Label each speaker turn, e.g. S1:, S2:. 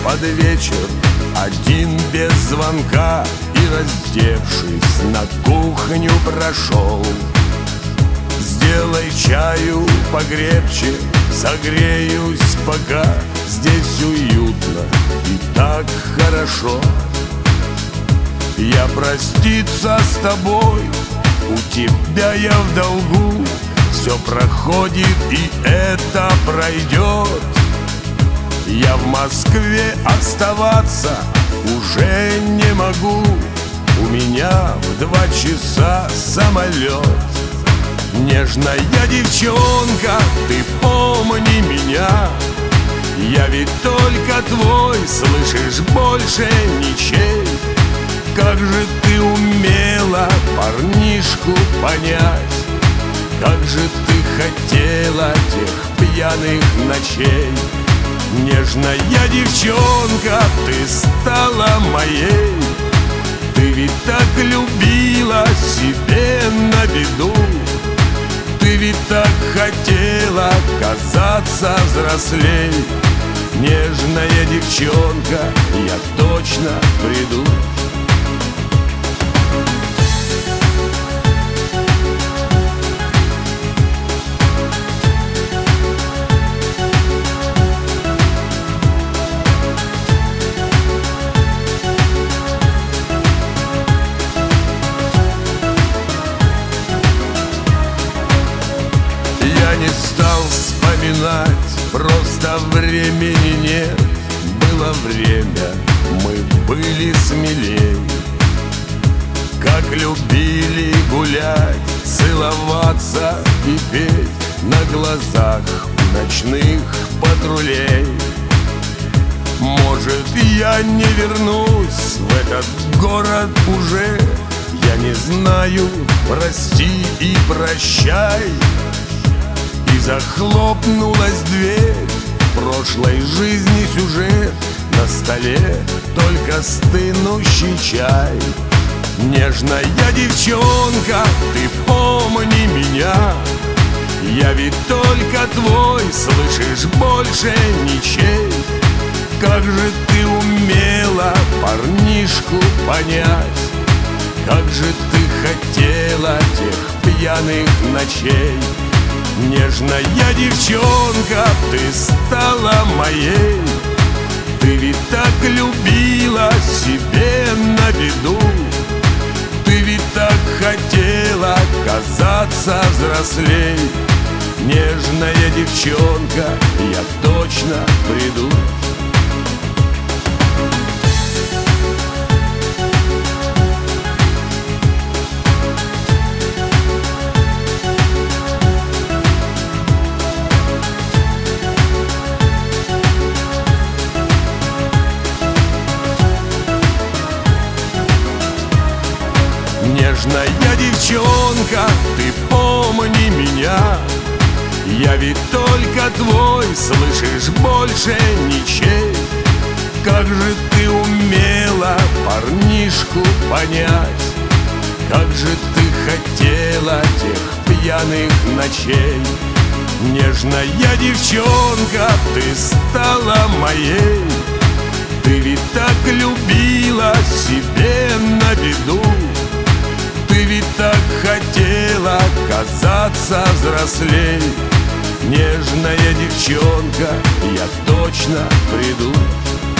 S1: под вечер, один без звонка, и, раздевшись, на кухню прошел. Сделай чаю покрепче, согреюсь пока. Здесь уютно и так хорошо. Я проститься с тобой, у тебя я в долгу. Все проходит, и это пройдет. Я в Москве оставаться уже не могу. У меня в 2 часа самолет. Нежная девчонка, ты помни меня. Я ведь только твой, слышишь, больше ничей. Как же ты умела парнишку понять, как же ты хотела тех пьяных ночей. Нежная девчонка, ты стала моей. Ты ведь так любила себе на беду. Ты ведь так хотела казаться взрослей. Нежная девчонка, я точно приду. Не стал вспоминать, просто времени нет. Было время, мы были смелей. Как любили гулять, целоваться и петь на глазах ночных патрулей. Может, я не вернусь в этот город уже. Я не знаю, прости и прощай. И захлопнулась дверь, в прошлой жизни сюжет. На столе только стынущий чай. Нежная девчонка, ты помни меня. Я ведь только твой, слышишь, больше ничей. Как же ты умела парнишку понять, как же ты хотела тех пьяных ночей. Нежная девчонка, ты стала моей. Ты ведь так любила себе на беду. Ты ведь так хотела казаться взрослей. Нежная девчонка, я точно приду. Нежная девчонка, ты помни меня. Я ведь только твой, слышишь, больше ничей. Как же ты умела парнишку понять, как же ты хотела тех пьяных ночей. Нежная девчонка, ты стала моей. Ты ведь так любила себе на беду. Ты ведь так хотела казаться взрослей. Нежная девчонка, я точно приду.